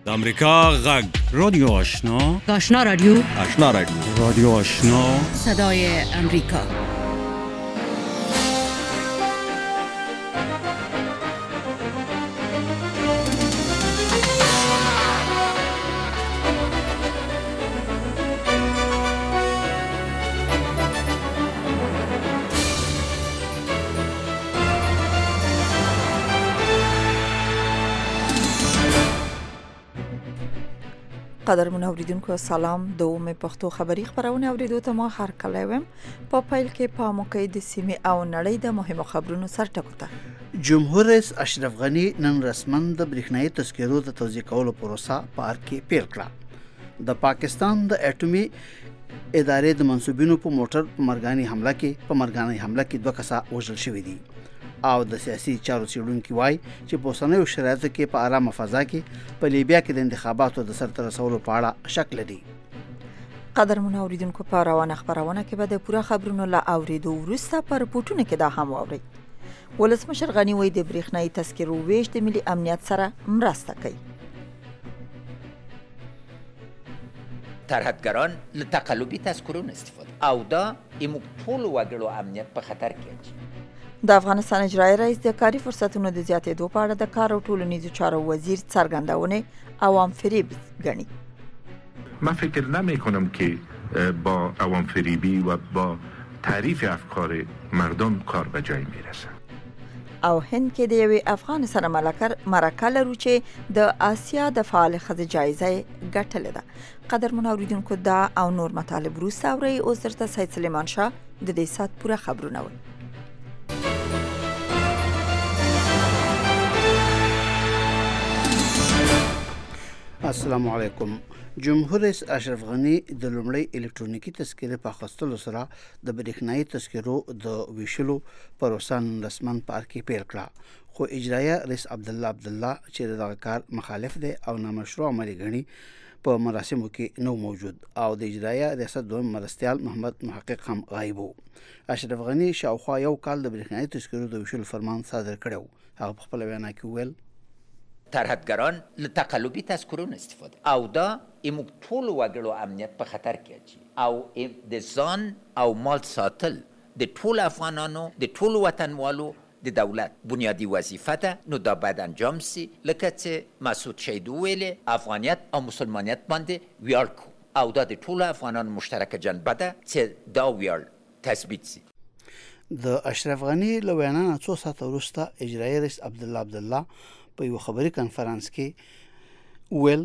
د امریکا غږ رادیو آشنا آشنا رادیو رادیو آشنا صدای امریکا. قدرمن اوریدونکو سلام، دوم پښتو خبری خبرونه اوریدو ته ما هر کله ویم په پیل کې په موقع د سیمې او نړۍ د مهمو خبرونو سر ټکوته. جمهور رئیس اشرف غنی نن رسماً د برېښنايي تذکرو د توزیع کولو پروسه په ارګ کې پیل کړه. د پاکستان د اټومي ادارې د منسوبینو په موټر په مرګاني حمله کې 2 کسه وژل شوي دي او د سیاسي چارو څېړونکي وایي چې په اوسنیو شرایطو کې په آرامه فضا کې په لیبیا کې د انتخاباتو د سرته رسولو په اړه شک لري. قدرمن اوریدونکو په روانه خبرونه کې به د پوره خبرونو لا اوریدو وروسته په رپورټونو کې دا هم واورئ. ولسمشر غنی وایي د برېښنايي تذکرو ویش د ملي امنیت سره مرسته کوي. ترهدگران له تقلبی تذکرون استفاده او دا ایموک ټول وګړو امنیت په خطر کې اچي. د افغانستان اجرایي رئیس د کاري فرصتونو د زیاتېدو په اړه د کار او ټولنیزو چارو وزیر څرګندونه عوام فریب ګڼي. من فکر نمی کنم که با عوام فریبی و با تعریف افکار مردم کار به جای میرسه. او هند کې د یوې افغان سره مرکه لرو چې د آسیا د فعال ښځې جایزه ګټلې ده. قدرمن اوریدونکو دا او نور مطالب وروسته اورئ. اوس درته سید سلیمان شاه د دې ساعت پوره خبرونه وایي. السلام علیکم. جمهور رئیس اشرف غنی د لومړی الکترونیکی تذکرې په اخیستلو سره د برېښنايي تذکرو د ویشلو پروسه رسماً په ارګ کې پیل کړه، خو اجرایه رئیس عبدالله چې دغه کار مخالف دی او نامشروع عملي ګڼي په مراسمو کې نو موجود او د اجرایه ریاست دویم مرستیال محمد محقق هم غایب وو. اشرف غنی شاوخوا یو کال د برېښنايي تذکرو د ویشلو فرمان صادر کړی. هغه په خپل وینا کې وویل ترهدگران له تقلبی تذکرون استفاده او دا ایموک ټول وګړو امنیت په خطر کې اچي او د ځان او مال ساتل د ټول افغانانو د ټول وطنوالو د دولت بنیادی وظیفه ده. نو دا باید انجام سي لکه چې مسعود شهید ویلې افغانیت او مسلمانیت باندې ویاړ کو او دا د ټول افغانانو مشترکه جنبه ده چې دا ویاړ تثبیت سي. د اشرف غنی له وینا نه 2 ساعته وروسته اجرایي رئیس عبدالله په یو خبري کانفرنس کې ویل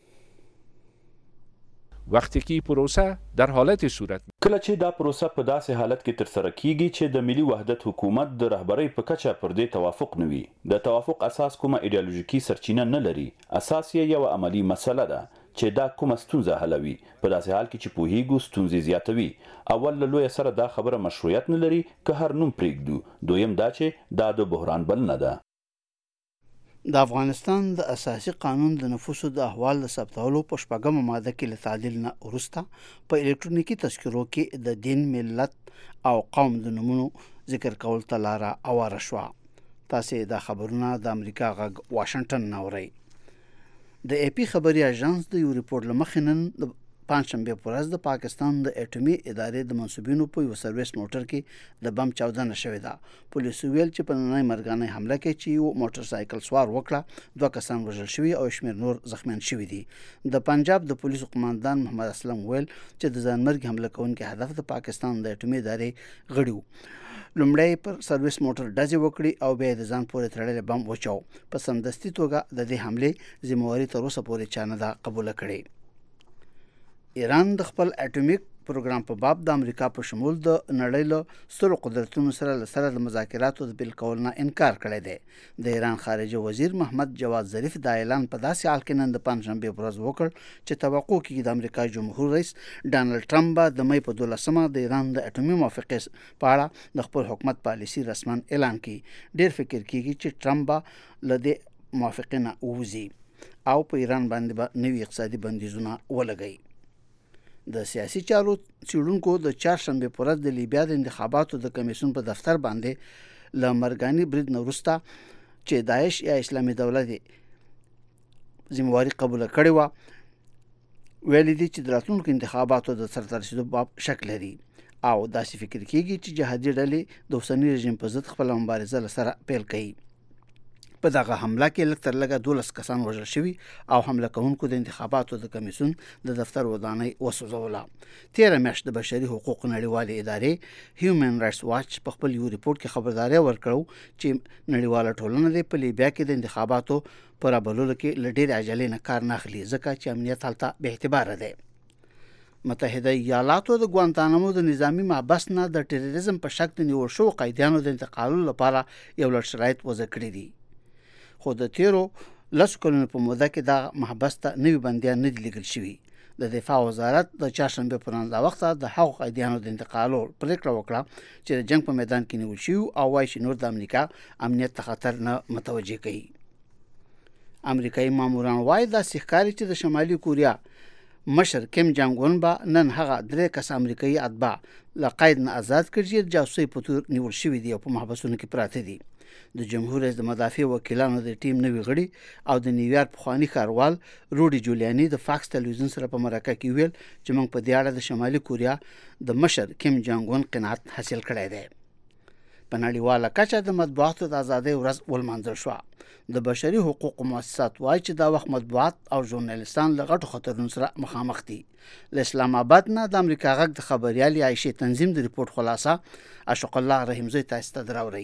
وقتی که پروسه در حالت صورت کله چې دا پروسه په داسې حالت کې ترسره کیږي چې د ملي وحدت حکومت د رهبرۍ په کچه پر دې توافق نه وي، د توافق اساس کومه ایدئولوژیکي سرچینه نه لري، اساس یې یو عملی مسله ده چې دا کومه ستونزه حلوي. په داسې حال کې چې پوهیږو ستونزې زیاتوي. اول له لوی سره دا خبره مشروعیت نه لري که هر نوم پرېږدو. دویم دا چې دا د بحران بلنه ده. د افغانستان د اساسي قانون د نفوسو د احوال د ثبتولو په 4مه ماده کې له تعدیل نه وروسته په الکترونیکی تذکرو کې د دین، ملت او قوم د نومونو ذکر کول ته لاره اواره شوه. تاسې دا خبرونه د امریکا غږ واشنگټن نه اورئ. د اے پی خبري اژانس د یو ریپورټ له مخې نن د پنجشنبه په ورځ د پاکستان د اټومي ادارې د منسوبینو په یو سرویس موټر کې د بم چاودنه شوې ده. پولیسو ویل چې په نننۍ مرګانۍ حمله کې چې یو موټر سایکل سوار وکړه 2 کسان وژل شوي او شمېر نور زخمیان شوي دي. د پنجاب د پولیسو قماندان محمد اسلم ویل چې د ځانمرګي حمله کوونکي هدف د پاکستان د اټومي ادارې غړي وو. لومړی پر سرویس موټر ډزې وکړي او بیا د ځان پورې تړلی بم وچاو. په سمدستي توګه د دې حملې ذمهواري تر اوسه پورې چا نه ده قبوله کړې. ایران د خپل اټومیک پروګرام په باب د امریکا په شمول د نړۍ له سترو قدرتونو سره د مذاکراتو د پیل کول نه انکار کړی دی. د ایران خارجه وزیر محمد جواد ظریف دا اعلان په داسې حال کې نن د پنجشنبې په ورځ وکړ چې توقع کېږي د امریکا جمهور رئیس ډانلډ ټرمپ به د مۍ په 12مه د ایران د اټومي موافقې په اړه د خپل حکومت پالیسي رسما اعلان کړي. ډېر فکر کېږي چې ټرمپ به له دې موافقې نه ووځي او په ایران باندې به نوي اقتصادي بندیزونه ولګوي. د سیاسي چارو څېړونکو د چهارشنبې په ورځ د لیبیا د انتخاباتو د کمیسیون په دفتر باندې له مرګاني برید نه وروسته چې داعش یا اسلامي دولت ذمہواري قبول کړې و. ویلي دي چې د راتلونکو انتخاباتو د سرته رسیدو باب شک لري او داسې فکر کیږي چې جهادي ډلې د اوسني رژیم په ضد خپل مبارزه لسره پیل کوي. په دغه حمله کې لږ تر لږه 12 کسان وژل شوي او حمله کوونکو د انتخاباتو د کمیسیون د دفتر ودانۍ وسوځوله. 13 میاشت د بشري حقوقو نړیوالې ادارې هیومن رایټس واچ په خپل یو ریپورت کې خبرداری ورکړو چې نړیواله ټولنه د لیبیا کې د انتخاباتو پر ابلولو کې له ډېرې عجلې نه کار نه اخلي ځکه چې امنیت هلته بې اعتباره دی. متحده ایالاتو د ګوانتانامو د نظامی محبس نه د ټیرریزم په شک د نیول شوو قیدیانو د انتقالولو لپاره یو لړ شرایط وضع کړي دي. خو د تیرو 10 کلونو په موده کې دا محبس ته نوي بندیان نه دي لیږل شوي. د دفاع وزارت د چهارشنبه په ورځ وخت د هغو قیدیانو د انتقالولو پریکړه وکړه چې د جنگ په میدان کې نیول شوي او وایي چې نور د امریکا امنیت ته خطر نه متوجه کوي. امریکایي ماموران وایي دا ښکاري چې د شمالي کوریا مشر کیم جانګ اون به نن هغه 3 کس امریکایي اتباع له قید نه آزاد کړي چې جاسوسي په تور نیول شوي دي او په محبسونو کې پراته دي. د جمهور رئیس د مدافع وکیلانو د ټیم نوي غړي او د نیویارک پخوانی ښاروال روډي جولیاني د فاکس ټلویزیون سره په مرکه کې ویل چې موږ په دې اړه د شمالي کوریا د مشر کیم جانګ اون قناعت حاصل کړی دی. په نړیواله کچه د مطبوعاتو د ازادۍ ورځ ولمانځل شوه. د بشري حقوقو مؤسسات وایي چې دا وخت مطبوعات او ژورنالیستان له غټو خطرونو سره مخامخ دي. له اسلام آباد نه د امریکا غږ د خبريالې عایشې تنظیم د ریپورت خلاصه اشوق الله رحیمزی تاسو ته دراوړي.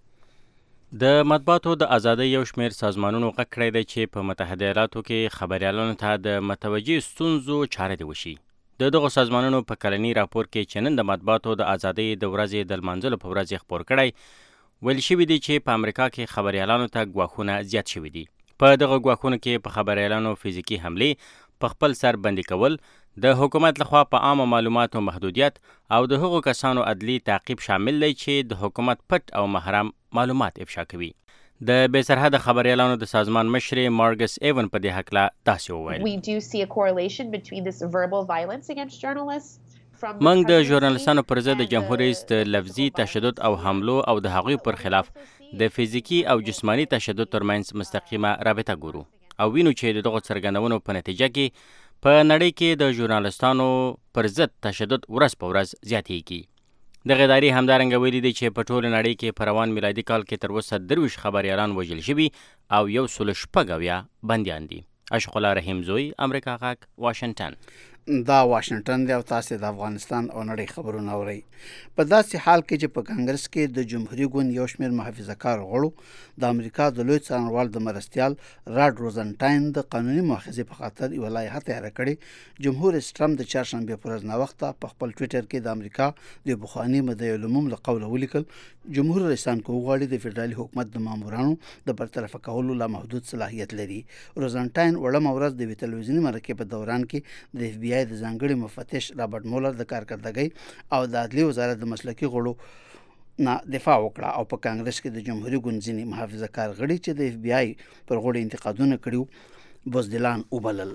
د مطبوعاتو د ازادۍ یو شمېر سازمانونو غږ کړی دی چې په متحده ایالاتو کې خبریالانو ته د متوجه ستونزو چاره دی وشي. د دغو سازمانونو په کلني راپور کې چې نن د مطبوعاتو د ازادۍ د ورځې د لمانځلو په ورځ خپور کړی ویل شوي دي چې په امریکا کې خبریالانو ته ګواښونه زیات شوي دي. په دغه ګواښونو کې په خبریالانو فزیکي حملې، په خپل سر بندي کول، د حکومت لخوا په عامه معلوماتو محدودیت او د هغو کسانو عدلي تعقیب شامل دی چې د حکومت پټ او محرم معلومات افشا کوي. د بې سرحده خبریالانو د سازمان مشرې مارګس ایون په دې هکله داسې وویل: We do see a correlation between this verbal violence against journalists. موږ د ژورنالستانو پر ضد د جمهور رئیس د لفظي تشدد او حملو او د هغوی پر خلاف د فزیکي او جسماني تشدد ترمنځ مستقیمه رابطه ګورو او وینو چې دغه څرګندونو په نتیجه کې په نړۍ کې د ژورنالستانو پر ضد تشدد ورځ په ورځ زیاتېږي. دغه ادارې همدارنګه ویلي دي چې په ټوله نړۍ کې په روان میلادي کال کې تر اوسه 23 خبریالان وژل شوي او 116 بندیان دي. اشوق الله رحیمزی، امریکا غږ، واشنگټن. دا واشنگټن دی او تاسو د افغانستان او نړۍ خبرونه اورئ. په داسې حال کې چې په کانګرس کې د جمهوریت ګوند یو شمېر محافظه‌کار غړو د امریکا د لوی څارنوال د مرستیال راډ روزنټاین د قانوني مؤاخذې په خاطر یو لایحه تیاره کړې. جمهور رئیس ټرمپ د چهارشنبه پر ورځ ناوخته په خپل ټویټر کې د امریکا د بخوانی مدعي العموم له قوله ولیکل جمهور رئیسان کوغواړي د فدرالي حکومت د مامورانو د برطرفه کولو لا محدود صلاحیت لري. روزنټاین وړم ورځ د تلویزیوني مرکې په دوران کې د اف بی آی د ځانګړي مفتش رابرټ مولر د کارکردګۍ او د عدلي وزارت د مسلکي غړو نه دفاع وکړه او په کانګرس کې د جمهوریت ګوند ځینې محافظه‌کار غړي چې د اف بی آی پر غړو انتقادونه کړي بزدلان وبلل.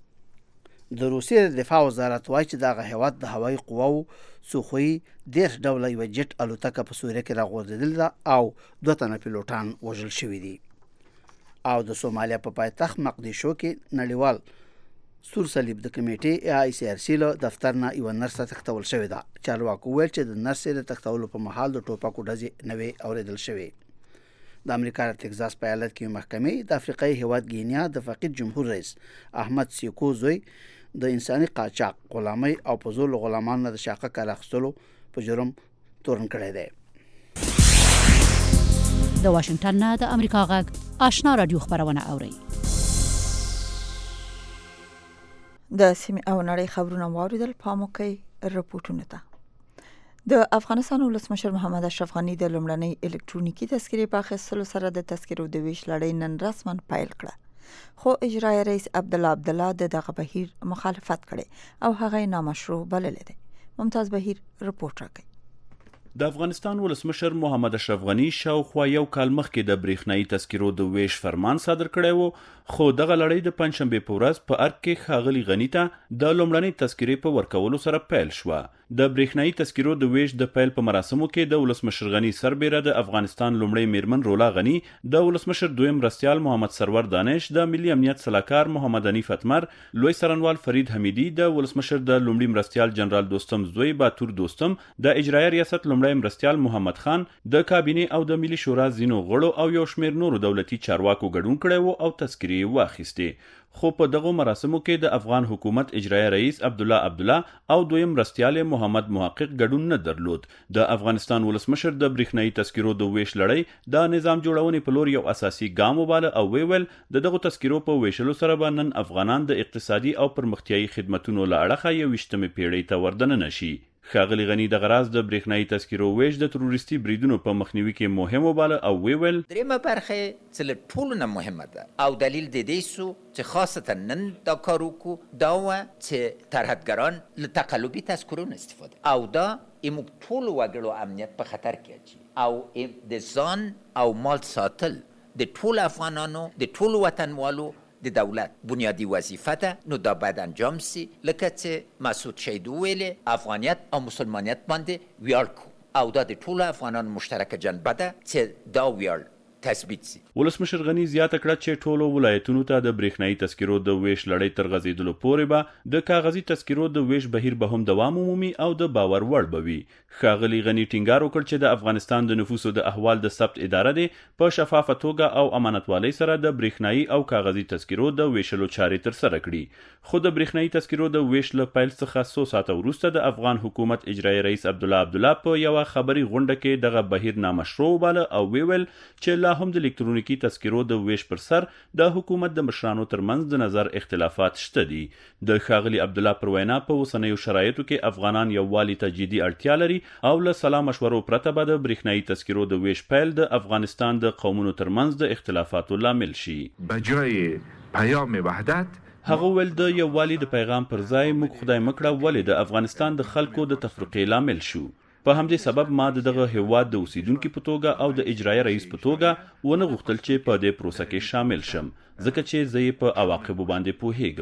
د روسیې د دفاع وزارت وایي چې دغه هیواد د هوایي قواو سوخوي 10 ډوله یو جټ الوتکه په سوریه کې راغورځېدل ده او 2 تنه پیلوټان وژل شوي دي. او د سومالیا په پایتخت مقدیشو کې نړیوال سور صلیب د کمیټې آی سی آر سی له دفتر نه یو نرس تختول شوې ده. چارواکو ویل چې د نرس د تختولو په مهال د ټوپکو ډزې نوې اوریدل شوې. د امریکا د تگزاس په ایالت کې محکمې د افریقایي هیواد گینیا د فقید جمهور رئیس احمد سیکو زوی د انساني قاچاق، غلامۍ او په زور غلامانو نه د شاقه کار اخیستلو په جرم تورن کړی دی. د واشنگټن نه د امریکا غږ آشنا رادیو خبرونه اوري. د سیمې او نړۍ خبرونه واوریدل. پام وکړئ رپورټونو ته. د افغانستان ولسمشر محمد اشرف غنی د لومړنۍ الکترونیکي تذکرې په اخیستلو سره د تذکرو د ویش لړۍ نن رسما پیل کړه. خو اجرایي رئیس عبدالله د دغه بهیر مخالفت کړي او هغه نامشروع بللی دی. ممتاز بهیر رپورټ راکړي. د افغانستان ولسمشر محمد اشرف غنی شاوخوا یو کال مخکې د برېښنایي تذکرو د ویش فرمان صادر کړی و، خو دغه لړۍ د پنجشنبې په ورځ په ارګ کې ښاغلي غني ته د لومړنۍ تذکرې په ورکولو سره پیل شوه د برېښنايي تذکرو د ویش د پیل په مراسمو کې د ولسمشر غني سربېره د افغانستان لومړی میرمن رولا غني، د ولسمشر دویم مرستیال محمد سرور دانش، د ملي امنیت سلاکار محمد حنیف اتمر، لوی څارنوال فرید حمیدي، د ولسمشر د لومړي مرستیال جنرال دوستم زوی باتور دوستم، د اجرایه ریاست لومړی مرستیال محمد خان، د کابینې او د ملي شورا ځینو غړو او یو شمېر نورو دولتي چارواکو ګډون کړی و او تذکرې واخیستې. خو په دغه مراسمو کې د افغان حکومت اجرایه رئیس عبدالله او دویم مرستیال محمد محقق ګډون نه درلود. د افغانستان ولسمشر د برېښنايي تذکرو د ویش لړۍ د نظام جوړونې په لور یو اساسي ګام وباله او ویل د دغه تذکرو په ویشلو سره به نن افغانان د اقتصادي او پرمختیایي خدمتونو له اړخه 21مې پیړۍ ته وردننه شي. ښاغلي غني د غراز د برېښنايي تذکرو ویش د تروریستي بریدونو په مخنیوي کې مهم وباله او ویل درېمه برخه چې له ټولو نه مهمه ده او دلیل د دې سو چې خاصتا نن دا کار وکړو دا و چې ترهدګران له تقلبي تذکرونو استفاده او دا موږ ټولو وګړو امنیت په خطر کې اچي او د ځان او مال ساتل د ټولو افغانانو د ټولو وطنوالو د دولت بنیادی وظیفه ده. نو دا باید انجام سي لکه چې مسعود شهید ویلې افغانیت او مسلمانیت باندې ویاړ کو او دا د ټولو افغانانو مشترکه جنبه ده چې دا ویاړ تثبیت سي. ولسمشر غني زیاته کړه چې ټولو ولایتونو ته د برېښنايي تذکرو د ویش لړۍ تر غځېدلو پورې به د کاغذي تذکرو د ویش بهیر به هم دوام ومومي او د باور وړ به وي. ښاغلي غني ټینګار وکړ چې د افغانستان د نفوسو د احوال د ثبت اداره دی په شفافه توګه او امانتوالۍ سره د برېښنايي او کاغذي تذکرو د ویشلو چارې ترسره کړي. خو د برېښنايي تذکرو د ویش له پیل څخه څو ساعته وروسته د افغان حکومت اجرایي رئیس عبدالله په یوه خبري غونډه کې دغه بهیر نامشروع وباله او ویل چې لا هم د الکترونیکي تذکرو د ویش پر سر د حکومت د مشرانو ترمنځ د نظر اختلافات شته دي. د ښاغلي عبدالله پر وینا په اوسنیو شرایطو کې افغانان یووالي ته جدي اړتیا لري او له سلا مشورو پرته به د برېښنايي تذکرو د ویش پیل د افغانستان د قومونو ترمنځ د اختلافاتو لامل شي. بجای پیام وحدت هغه ول د یووالي د پیغام پر ځای موږ خدای مکړه ولې د افغانستان د خلکو د تفرقې لامل شو. په همدې سبب ما دغه هیواد د اوسیدونکو په توګه او د اجرایي رئیس په توګه ونه غوښتل چې په دې پروسه کې شامل شم ځکه چې زه په عواقبو باندې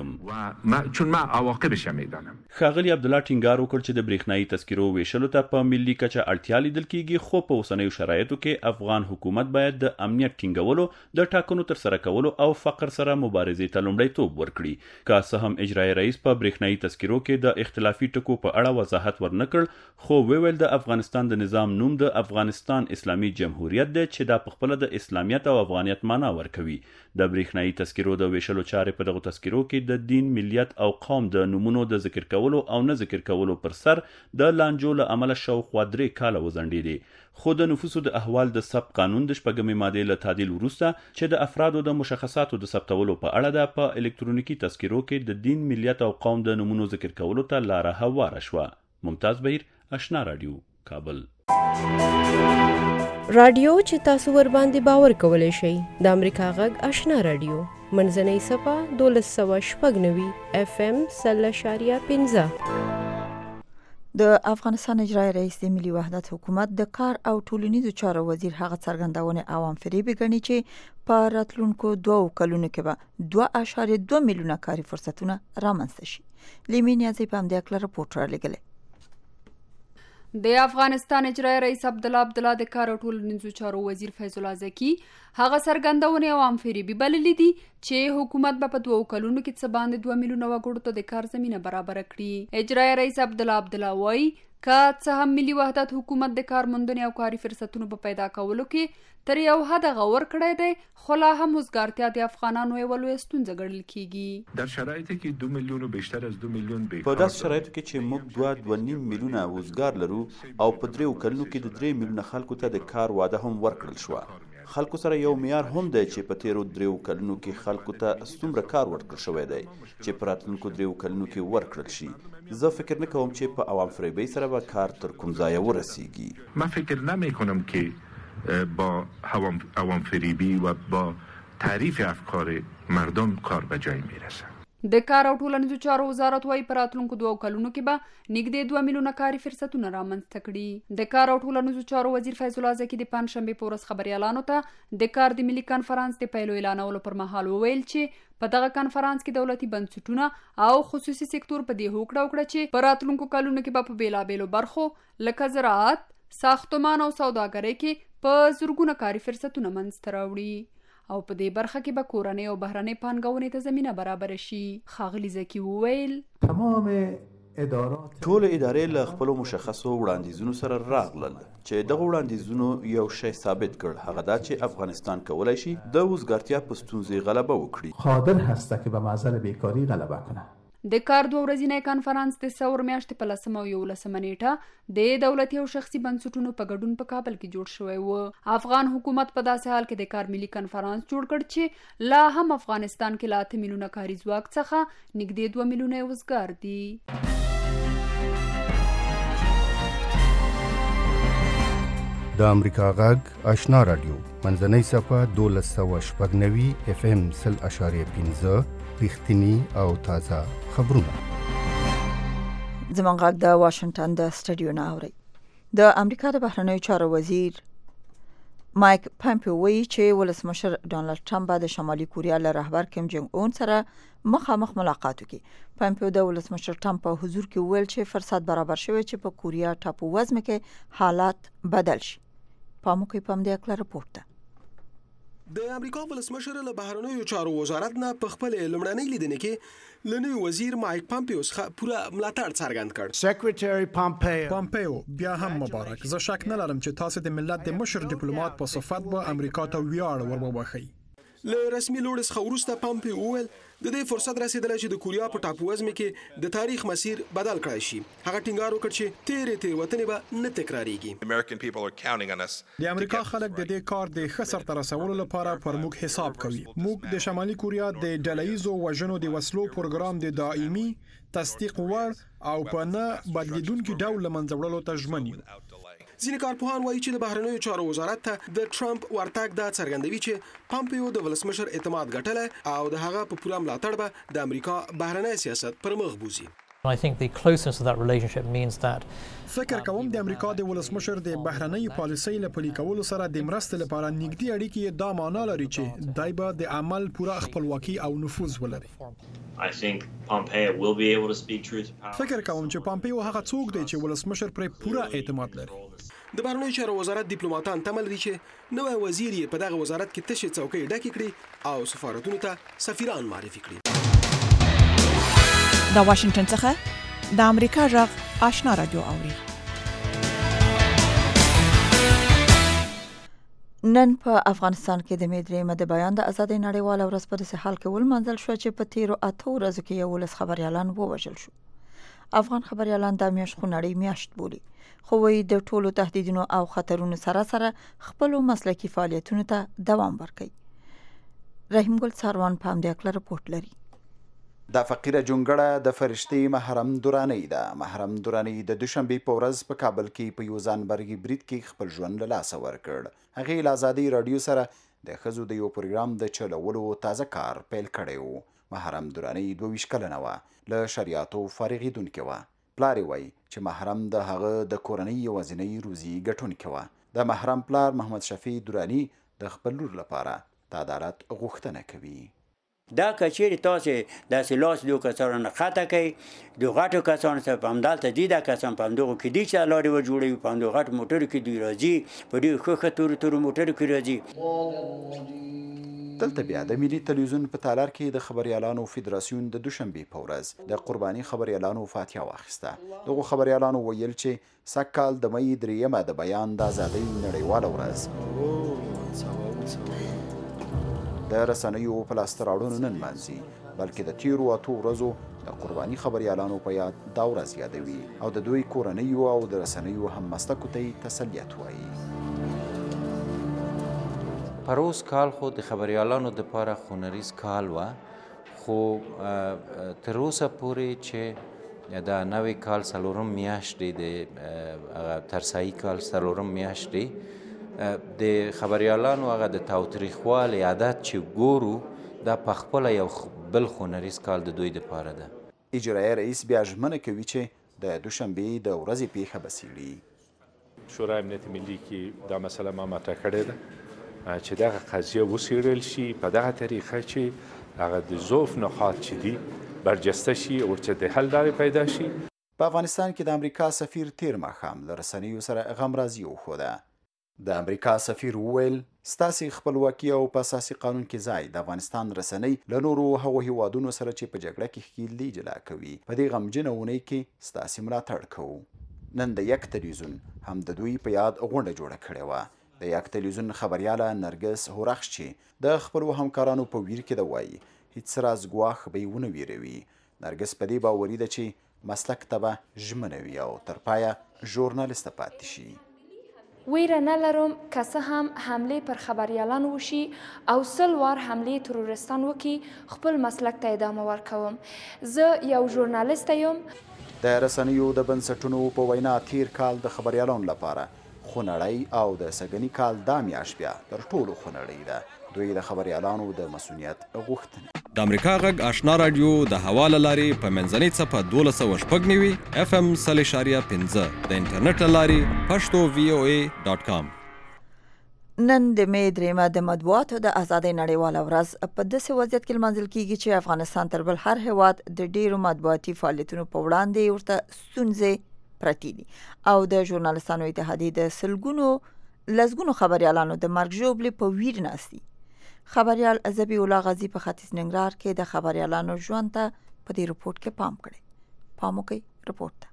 پوهیږم چون ما عواقبش میدانم. ښاغلي عبدالله ټینګار وکړ چې د برېښنايي تذکرو ویشلو ته په ملي کچه اړتیا لیدل کیږي خو په اوسنیو شرایطو کې افغان حکومت باید د امنیت ټینګولو د ټاکنو ترسره کولو او فقر سره مبارزې ته لومړیتوب ورکړي. که څه هم اجرایي رئیس په برېښنايي تذکرو کې د اختلافي ټکو په اړه وضاحت ورنکړ خو ویل د افغانستان د نظام نوم د افغانستان اسلامي جمهوریت دی چې دا په خپل د اسلامیت او افغانیت معنا ورکوي. د برېښنايي تذکرو د ویشلو چارې په دغه تذکرو کې د دین، ملیت او قوم د نومونو د ذکر کولو او نه ذکر کولو پر سر د لانجو له امله شاوخوا 3 کاله وځنډېدې. خو د نفوسو د احوال د ثبت قانون د 4مې مادې له تعدیل وروسته چې د افرادو د مشخصاتو د ثبتولو په اړه ده په الکترونیکي تذکرو کې د دین، ملیت او قوم د نومونو ذکر کولو ته لاره هواره شوه. ممتاز بهیر، آشنا رادیو، کابل. رادیو چې تاسو ور باندې باور کولای شئ د امریکا غږ آشنا رادیو منځنۍ صفه 1290 FM 0.15. د افغانستان اجرایي رئیس د ملي وحدت حکومت د کار او ټولنیزو چارو وزیر هغه څرګندونه عوام فریب غني چې په راتلونکو 2 کلونو کې به 2.2 میلیونه کاري فرصتونه رامنځته شي. لیمینیا زی په همدې اکل راپورټ را لګلې. د افغانستان اجرایي رئیس عبدالله د کار او ټولنیزو چارو وزیر فیض الله زکی هغه څرګندونه عوام فریبي بللې دي چې حکومت به په 2 کلونو کې څه باندې 2 میلیونه وګړو ته د کار زمينه برابر کړي. اجرایي رئیس عبدالله وایي که څه هم ملي وحدت حکومت د کار موندنې او کاري فرصتونو په پیدا کولو کې تر یو حد غور کړی دی خو لا هم وزګارتیا د افغانانو یو لوی ستونزه ګڼل کیږي. در شرایطی کې 2 میلیون او بیشتر از 2 میلیون بیکار په داسې شرایطو کې چې موږ 2.5 میلیونه وزګار لرو او په 3 کلونو کې د 3 میلیونه خلکو ته د کار وعده هم ورکړل شو. خلکو سره یو معیار هم دی چې په تیرو 3 کلونو کې خلکو ته څومره کار ورکړل شوی دی چې په راتلونکو 3 کلونو کې ورکړل شي. زه فکر نه کوم چې په عوام فریبۍ سره به کار تر کوم ځای ورسیږي. من فکر نمی‌کنم که با عوام فریبی و با تعریف افکار مردم کار به جای میرسه. د کار او ټولنیزو چارو وزارت وايي په راتلونکو 2 کلونو کې به نږدې 2 میلیونه کاري فرصتونه رامنځته کړي. د کار او ټولنیزو چارو وزیر فیض الله زکی د پنځشنبه په ورځ خبريالانو ته د کار د ملي کانفرنس د پیلو اعلانولو پر مهال وویل چې په دغه کانفرنس کې دولتي بنسټونه او خصوصي سکتور په دې هوکړه وکړه چې په راتلونکو کلونو کې به په بیلابیلو برخو لکه زراعت، ساختمان او سوداګرۍ کې په زرګونه کاري فرصتونه منځته راوړي او په دې برخه کې به کورنۍ او بهرنۍ پانګونې ته زمینه برابر شي. ښاغلي زکي وویل ټول ادارې له خپلو مشخصو وړاندیزونو سره راغلل چې دغه وړاندیزونو یو شی ثابت کړ، هغه دا چې افغانستان کولی شي د وزګارتیا په ستونزې غلبه وکړي. قادر هست که به معضل بیکاری غلبه کنه. د کار 2 ورځنی کانفرنس د ثور میاشتې په 10 او 11 نیټه د دولتي او شخصي بنسټونو په ګډون په کابل کې جوړ شوی و. افغان حکومت په داسې حال کې د کار ملي کانفرنس جوړ کړ چې لا هم افغانستان کې لا 8 میلیونه کاري ځواک څخه نږدې 2 میلیونه وزګار دي. د امریکا غږ آشنا رادیو منځنۍ صفحه 1290 FM 0.15 رښتینی او تازه خبرونه. زمونږ غږ د واشنگټن د سټډیو نه اوري. د امریکا د بهرنیو چارو وزیر مایک پامپیو وایي چې ولسمشر ډونالد ټرمپ د شمالي کوریا له رهبر کیم جونګ اون سره مخامخ ملاقات وکړي. پامپیو د ولسمشر ټرمپ په حضور کې ویل چې فرصت برابر شوی چې په کوریا ټاپو وزمه کې حالات بدل شي. پاموکي پام دې اکلا رپورټ ده. د امریکا ولسمشر له بهرنیو چارو وزارت نه په خپل لومړنۍ لیدنې کې لنوي وزیر مایک پامپیو څخه پوره ملاتړ څرګند کړ. سیکریټری پامپیو بیا هم مبارک. زه شک نه لرم چې تاسو د ملت د مشر ډیپلوماټ په صفت به امریکا ته ویاړ وربوخی. له رسمي لوړ څخه وروسته پامپیو وویل د دې فرصت رسیدلی چې د کوریا په ټاپو وزمه کې د تاریخ مسیر بدل کړای شي. هغه ټینګار وکړ چې تیروتنې به نه تکراریږي. د امریکا خلک د دې کار د ښه سرته رسولو لپاره پر موږ حساب کوي. موږ د شمالي کوریا د ډلهییزو وژنو د وسلو پروګرام د دایمي تصدیق ور او په نه بدلیدونکي ډول منځ وړلو ته ژمن یو. ځینې کارپوهان وایي چې د بهرنیو چارو وزارت ته د ټرمپ ورتګ دا څرګندوي چې پامپیو د ولسمشر اعتماد ګټلی او د هغه په پوره ملاتړ به د امریکا بهرنی سیاست پر مخ بوزي. فکر کوم د امریکا د ولسمشر د بهرنی پالیسۍ له پلي کولو سره د مرستې لپاره نږدې اړیکې دا معنا لري چې دای به د عمل پوره خپلواکي او نفوذ ولري. فکر کوم چې پامپیو هغه څوک دی چې ولسمشر پر پوره اعتماد لري. د بهرنیو چارو وزارت ډیپلوماټان تمل دي چې نوې وزیر یې په دغه وزارت کې تشې څوکۍ ډکې کړي او سفارتونو ته سفیران معرفي کړي. د واشنگټن څخه د امریکا غږ آشنا رادیو اوري. نن په افغانستان کې د میډریمه د بیان د ازادۍ نړیواله ورځ په داسې حال کې ولمانځل شو چې په تیرو 8 ورځو کې 11 خبريالان ووژل شو. افغان خبريالان د میاشت خونړۍ میاشت بولي، خو وایي د ټولو تهدیدونو او خطرونو سره خپل مسلکي فعالیتونو ته دوام ورکوي. رحیم ګل ساروان په همدې اړه رپورټ لري. د فقیره جونګړه د فرشتي محرم درانی ده. محرم درانی د دوشنبه په ورځ په کابل کې په یو ځانبرګي برید کې خپل ژوند له لاسه ورکړ. هغه له ازادي رادیو سره د خزو د یو پروګرام د چلولو تازه کار پیل کړی و. محرم درانی 22 کلنه و، له شریعتو فارغیدونکې و. پلار وایي چې محرم د هغه د کورنۍ یوازینۍ روزي ګټونکی و. د محرم پلار محمد شفیع درانی د خپل لور لپاره د عدالت غوښتنه کوي. دا کچېرې تاسو داسې لاس دیو کسانو نه خطا کوي، د غټو کسانو سره په همدلته دي، دا کسان په همدغو کې دي چې لارې وجوړوي، په همدغو غټو موټرو کې دوی راځي، په ډېرو ښه تورو موټرو کې راځي. دلته بیا د ملي تلویزیون په تالار کې د خبريالانو فدراسیون د دوشنبه په ورځ د قرباني خبريالانو فاتحه واخیسته. دغه خبريالانو ویل چې سکهال د مې 3 د بیان د ازادۍ نړیواله ورځ د رسنیو په لاس راوړنو نن مانځي، بلکې د تیرو 8 ورځو د قرباني خبريالانو په یاد دا ورځ یادوي او د دوی کورنیو او د رسنیو هم مستقو ته تسلیت وایي. پروس کال خو د خبريالانو د لپاره خونریز کال و، خو تر اوسه پورې چې دا نوی کال څلورم میاشت دی، د ترسایي کال څلورم میاشت دی، د خبريالانو هغه د تاوتریخوالي عادت چې ګورو دا په خپله یو بل خونریز کال د دوی دپاره ده. اجرایي رئیس بیا ژمنه کوي چې د دوشنبې د ورځې پیښه به څیړي. شورای امنیت ملي کې دا مسله ما مطرح کړې ده چې دغه قضیه وڅیړل شي په دغه طریقه چې هغه د ضعف نقاط چې دي برجسته شي او چې د حل لارې پیدا شي. په افغانستان کې د امریکا سفیر تیر ماښام له رسنیو سره غمرازي وښوده. د امریکا سفیر وویل ستاسې خپلواکي او په اساسي قانون کې ځای د افغانستان رسنۍ له نورو هغو هیوادونو سره چې په جګړه کې ښکیل جلا کوي. په دې غمجنه اونۍ کې ستاسې ملاتړ کوو. نن د یک تلویزیون هم د دوی په یاد غونډه جوړه کړې وه. د یک تلویزیون خبریاله نرګس هورخش چې د خپلو همکارانو په ویر کې ده وایي هیڅ راز ګواښ به یې ونه ویروي. نرګس په دې باوري ده چې مسلک ته به ژمنه وي او تر پایه ژورنالیسته پاتې شي. ویره نه لرم که څه هم حملې پر خبریالان وشي او 100 وار حملې تروریستان وکړي خپل مسلک ته ادامه ورکوم. زه یو ژورنالیسته یم. د رسنیو د بنسټونو په وینا تیر کال د خبریالانو لپاره خونړی او د سږني کال دا میاشت بیا تر ټولو خونړی ده. دوی د خبریالانو د مسؤلیت غوښتنه. د امریکا غږ آشنا رادیو د هوا له لارې په منځنۍ څپه 1296 FM 0.5 د انټرنیټ له لارې پښتو VOA.com. نن د مې 3 د مطبوعاتو د ازادۍ نړیواله ورځ په داسې وضعیت کې لمانځل کیږي چې افغانستان تر بل هر هیواد د ډیرو مطبوعاتي فعالیتونو په وړاندې ورته ستونزې پرتې دي او د ژورنالستانو اتحادیې د لسګونو خبریالانو د مرګ ژوبلې په ویر ناستي. خبریال ذبیح الله غازی په ختیځ ننګرهار کې د خبریالانو ژوند ته په دې رپورت کې پام کړی. پام وکړئ رپورت ته.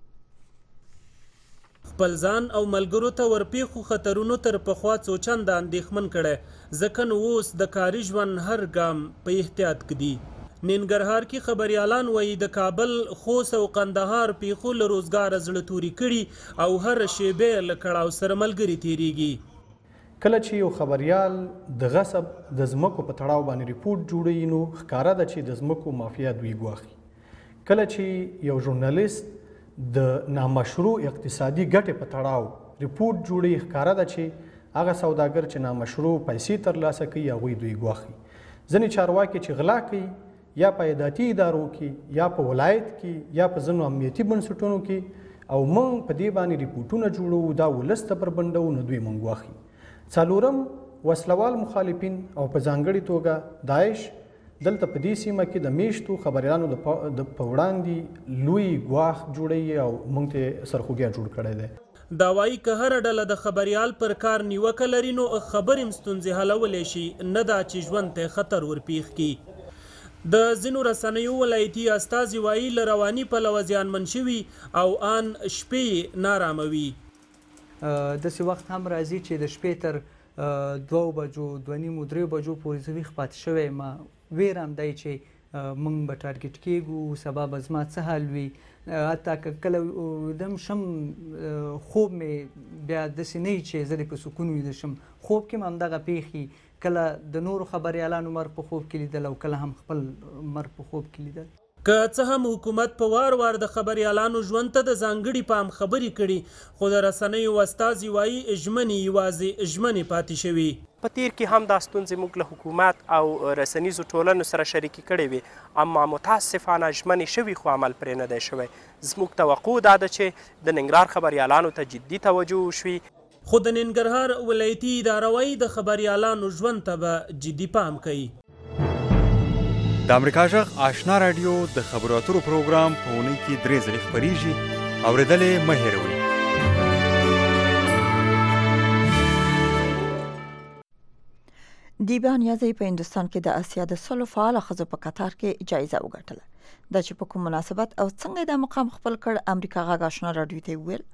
خپل ځان او ملګرو ته ورپېښو خطرونو تر پخوا څو چنده اندېښمن کړی ځکه نو اوس د کاري ژوند هر ګام په احتیاط کې دي. ننګرهار کې خبریالان وایي د کابل، خوست او قندهار پیښو له روزګاره زړه توري کړي او هر شیبه له کړاو سره ملګري تیریږي. کله چې یو خبریال د غصب د ځمکو په تړاو باندې ریپورت جوړوي نو ښکاره ده چې د ځمکو مافیا دوی ګواښي. کله چې یو ژورنالیست د نامشروع اقتصادي ګټې په تړاو ریپورت جوړوي ښکاره ده چې هغه سوداګر چې نامشروع پیسې ترلاسه کوي هغوی دوی ګواښي. ځینې چارواکي چې غلا کوي یا په عایداتي ادارو کې یا په ولایت کې یا په ځینو امنیتي بنسټونو کې او موږ په دې باندې ریپورټونه جوړوو دا ولس ته بربنډوو نو دوی موږ ګواښي. څلورم وسلوال مخالفین او په ځانګړې توګه داعش دلته په دې سیمه کې د میشتو خبریالانو د په وړاندې لوی ګواښ جوړوي او موږ ته سرخوږی جوړ کړی دی. دا وایي که هره ډله د خبریال پر کار نیوکه لري نو خبرې هم ستونزې حلولی شي، نه دا چې ژوند ته خطر ورپېښ کړي. د ځینو رسنیو ولایتي استازي وایي له رواني پلوه زیانمن شوي او ان شپې نارامه وي. داسې وخت هم راځي چې د شپې تر 2 بجو 2:30 3 بجو پورې زه ویښ پاتې شوی یم. ویره هم دی چې موږ به ټارګټ کېږو، سبا به زما څه حال وي. حتی که کله ویدم شم خوب مې بیا داسې نه وي چې زه په سکون ویده شم. خوب کې م همدغه پیښې کله د نورو خبریالانو مرګ په خوب کې لیدل او کله هم خپل مرګ په خوب کې لیدل. که څه هم حکومت په وار وار د خبریالانو ژوند ته د ځانګړي پام خبرې کړي خو د رسنیو استازي وایي ژمنې یوازې ژمنې پاتې شوي. په تیر کې هم دا ستونزې موږ له حکومت او رسنیزو ټولنو سره شریکې کړې وي اما متاسفانه ژمنې شوي خو عمل پرې نه دی شوی. زموږ توقع دا ده چې د ننګرهار خبریالانو ته جدي توجه وشوي. خو د ننګرهار ولایتي اداره وایي د خبریالانو ژوند ته به جدي پام کوي. د امریکا غږ آشنا رادیو د خبرو اترو پروګرام په اونۍ کې 3 ځلې خپریږي. اورېدل یې مه هېروئ. دیبا نیازی په هندوستان کې د اسیا د سلو فعال ښځو په قطار کې جایزه وګټله. دا چې په کوم مناسبت او څنګه د مقام خپل کړ امریکا غږ آشنا رادیو ته ویل.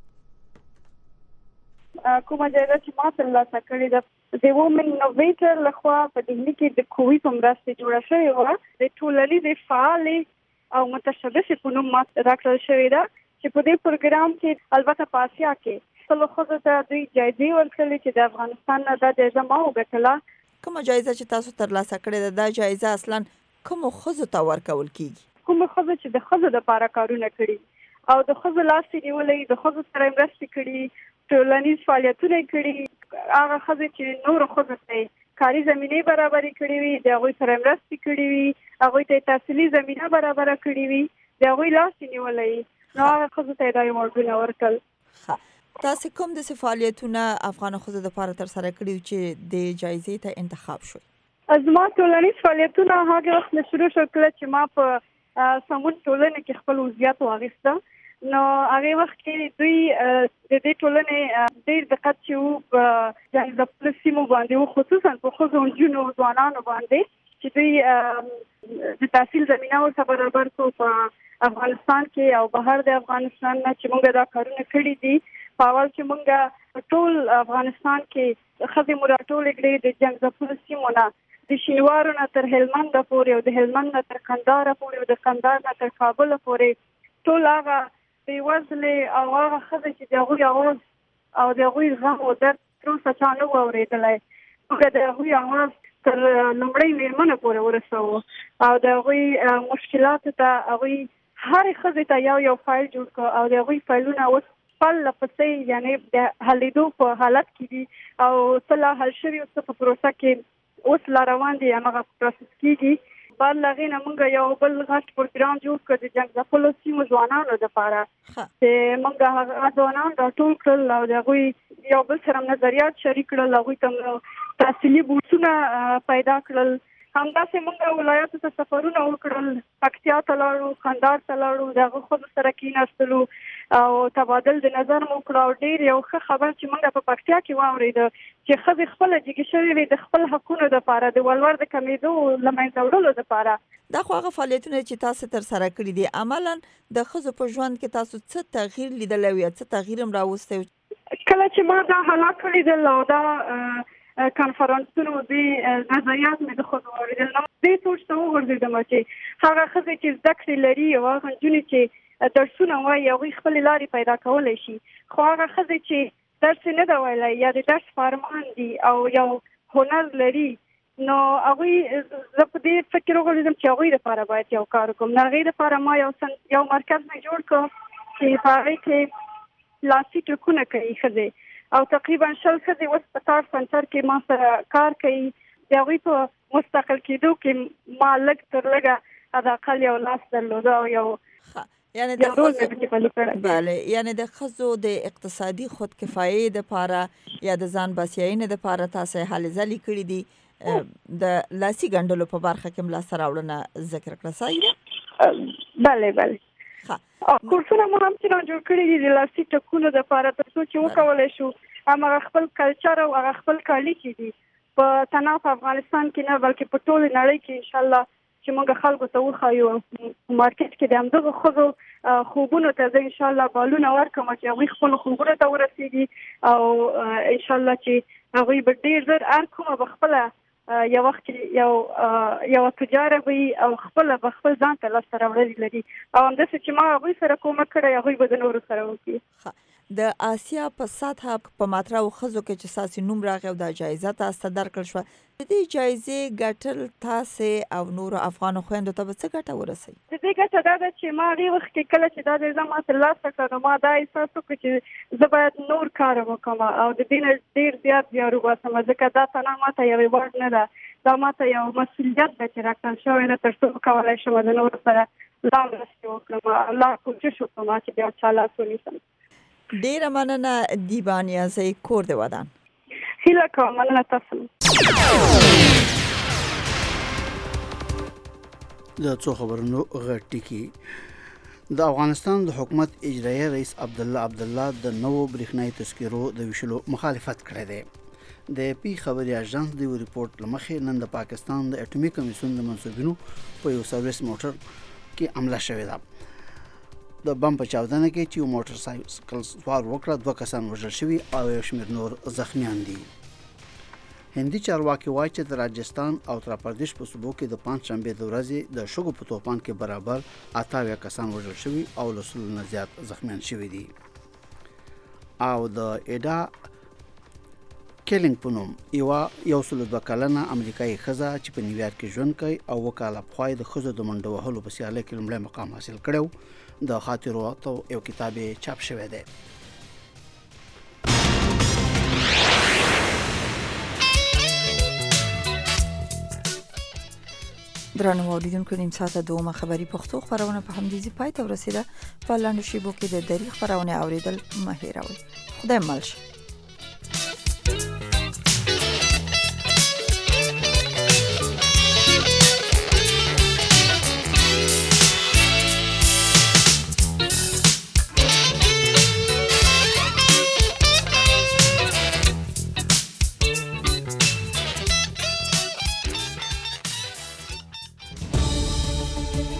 کومه جایزه چې ما ترلاسه کړې ده د وومن انوویټر لخوا په دهلي کې د کووي په مرستې جوړه شوې وه. د ټولنیزې فعالې او متشبثې په نوم ما راکړل شوې ده چې په دې پروګرام کې البته په اسیا کې څلو ښځو ته دوی جایزې ورکړلې چې د افغانستان نه دا جایزه ما وګټله. کومه جایزه چې تاسو ترلاسه کړې ده دا جایزه اصلا کومو ښځو ته ورکول کیږي؟ کومو ښځو چې د ښځو دپاره کارونه کړي او د ښځو لاس یې نیولی، د ښځو سره مرستې کړي، ټولنیز فعالیتونه یې کړي، هغه ښځې چې نورو ښځو ته کاري زمینې برابرې کړې وي، د هغوی سره مرستې کړې وي، هغوی ته تحصیلي زمینه برابره کړې وي، د هغوی لاس یې نیولی، نو هغه ښځو ته یې دا ایوارډونه ورکړل. تاسې کوم داسې فعالیتونه افغانو ښځو دپاره ترسره کړي چې د جایزې ته انتخاب شوي؟ زما ټولنیز فعالیتونه هغه وخت نه شروع شو کله چې ما په سمون ټولنه کې خپل وضعیت واغسته. نو هغه وخت کې دوی د دې ټولنې ډېر دقت چې په جایزه پلسیمو باندې خصوصا په خزو جنو ځوانانو باندې چې دوی د تحصیل زمينه ورته برابر کو په افغانستان کې او بهر د افغانستان نه چې موږ دا کارونه کړی دي. په اول کې موږ ټول افغانستان کې خزي مراټول کړی د جنگ زپل سیمونه د شینوارو نه تر هلمند پورې او د هلمند نه تر قندهار پورې او د قندهار نه تر کابل پورې ټول هغه د وزلې او هغه خزي چې د هغوی اواز او د هغوی غم او درد تر اوسه چا نه و اورېدلی. موږ د هغوی اواز تر لومړۍ مېرمنو پورې ورسوو او د هغوی مشکلاتو ته هغوی هرې ښځې ته یو فایل جوړ کړو او د هغوی فایلونه اوس خپل لپسې یعنی د حلیدو په حالت کې دي او څه لا حل شوي اوس په پروسه کې اوس لا روان دي هماغه پروسس کېږي. بعد له هغې نه موږ یو بل غټ پروګرام جوړ کړ د جنګ ځپلو سیمو ځوانانو دپاره چې موږ هغه ځوانان راټول کړل او د هغوی یو بل سره نظریات شریک کړل. هغوی ته تحصیلي بورسونه پیدا کړل. همداسې موږ ولایاتو ته سفرونه وکړل. پکتیا ته لاړو، قندهار ته لاړو، د هغو ښځو سره کېناستلو او تبادل د نظر مو وکړو. او ډېر یو ښه خبر چې موږ په پکتیا کې واورېده چې ښځې خپله جګې شوې وې د خپل حقونو دپاره د ولور د کمېدو له منځه وړلو دپاره. دا خو هغه فعالیتونه چې تاسو تر سره کړي دي عملاً د ښځو په ژوند کې تاسو څه تغییر لیدلی یا څه تغییر هم راوستی؟ کله چې ما دا حالات ولیدل او دا کنفرانسونو د نظریات مې د ښځو واورېدل، نو دې سوچ ته وغورځېدم چې هغه ښځې چې زده کړې لري او هغه نجونې چې درسونه وایي هغوی خپلې لارې پیدا کولی شي، خو هغه ښځې چې درس نه ده ویلی یا د درس فارمان دي او یو هنر لري، نو هغوی زه په دې فکر وغورځېدم چې هغوی دپاره باید یو کار وکړم. نو هغې دپاره ما یو مرکز مې جوړ کړ چې په هغې کې لاسي ټکونه کوي ښځې او تقریبا 100 ښځې اوس په تار سنټر کې ما سره کار کوي. د هغوی په مستقل کېدو کې ما لږ تر لږه حداقل یو لاس درلوده او یو یعنی د ښځو د اقتصادي خودکفایۍ دپاره یا د ځان بسیاینې دپاره تاسو هلې ځلې کړي دي. د لاسي ګنډلو په برخه کې هم لاسته راوړنه ذکر کړه، صحیح ده؟ بله کورسونه مو هم چې جوړ کړي دي د لاسي ټکونو دپاره تر څو چې وکولی شو هماغه خپل کلچر او هغه خپل کالي چې دي په تنها په افغانستان کې نه بلکې په ټولې نړۍ کې انشاءالله چې موږ خلکو ته وښایو په مارکیټ کې د همدغو ښځو خوبونو ته زه انشاءالله بالونه ورکړم چې هغوی خپلو خوبونو ته ورسېږي او انشاءالله چې هغوی به ډېر ژر هر کومه به خپله یو وخت یو تجاره وي او خپل ځان ته لاسته راوړل لري او همداسې چې ما هغوی سره کومک کړی هغوی به د نورو سره وکړي. د آسیا په سطحه په مطرحو ښځو کې چې ستاسې نوم راغی او دا جایزه تاسو ته درکړل شوه، د دې جایزې ګټل تاسې او نورو افغانو خویندو ته به څه ګټه ورسوي؟ د دې ګټه دا ده چې ما هغې وخت کې کله چې دا جایزه ما ترلاسه کړه نو ما دا احساس وکړو چې زه باید نور کار وکړم او د دې نه ډېر زیات زیار وباسم، ځکه دا تنها ما ته یو ایوارډ نه ده، دا ما ته یو مسؤلیت ده چې راکړل شوی ده تر څو وکولی شم د نورو سره لا مرستې وکړم، لا کوشش وکړم چې بیا چا لاس ونیسم. ډیره مننه دیبا نیازی، کور دې ودان. هیله کوم، مننه تاسو. د څو خبرونو غټی کې د افغانستان د حکومت اجرایي رئیس عبدالله د نوو برېښنايي تذکرو د ویشلو مخالفت کړی دی. د پی خبري اژانس د ریپورت لمخې نن د پاکستان د اټومي کمیسیون د منصوبینو په یو سرویس موټر کې حمله شوې ده. د بم په چاودنه کې چې یو موټر سایکل سوار وکړه 2 کسان وژل شوي او یو شمېر نور زخمیان دي. هندي چارواکي وایي چې د راجستان او اتر پردیش په صوبو کې د پنجشنبې د ورځې د شګو په توپان کې برابر 28 کسان وژل شوي او له 100 نه زیات زخمیان شوي دي. او د ایډا کیلینګ په نوم یو 2 کلنه امریکایي ښځه چې په نیویارک کې ژوند کوي او 2 کاله پخوا د ښځو د منډه وهلو په سیالۍ کې لومړی مقام حاصل کړی د خاطراتو یو کتاب چاپ شوی دی. درنو اوریدونکو، نیم ساعته دومه خبری پښتو خبرونه په همدې ځای پای ته ورسیده. په لاندې شیبو کې د دری خبرونه اوریدل مه هیروئ. خدای مل شه.